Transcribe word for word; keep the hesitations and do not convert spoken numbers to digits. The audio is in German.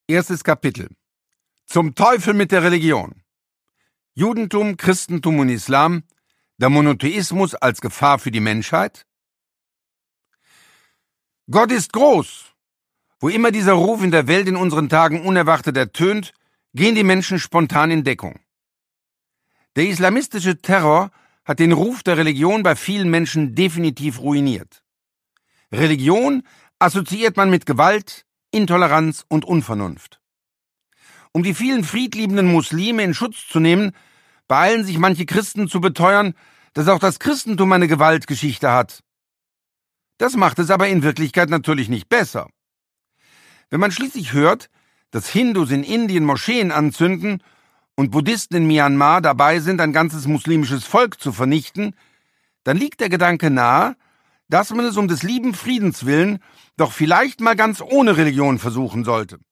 Erstes Kapitel. Zum Teufel mit der Religion. Judentum, Christentum und Islam, der Monotheismus als Gefahr für die Menschheit. Gott ist groß. Wo immer dieser Ruf in der Welt in unseren Tagen unerwartet ertönt, gehen die Menschen spontan in Deckung. Der islamistische Terror hat den Ruf der Religion bei vielen Menschen definitiv ruiniert. Religion assoziiert man mit Gewalt, Intoleranz und Unvernunft. Um die vielen friedliebenden Muslime in Schutz zu nehmen, beeilen sich manche Christen zu beteuern, dass auch das Christentum eine Gewaltgeschichte hat. Das macht es aber in Wirklichkeit natürlich nicht besser. Wenn man schließlich hört, dass Hindus in Indien Moscheen anzünden und Buddhisten in Myanmar dabei sind, ein ganzes muslimisches Volk zu vernichten, dann liegt der Gedanke nahe, dass man es um des lieben Friedens willen doch vielleicht mal ganz ohne Religion versuchen sollte.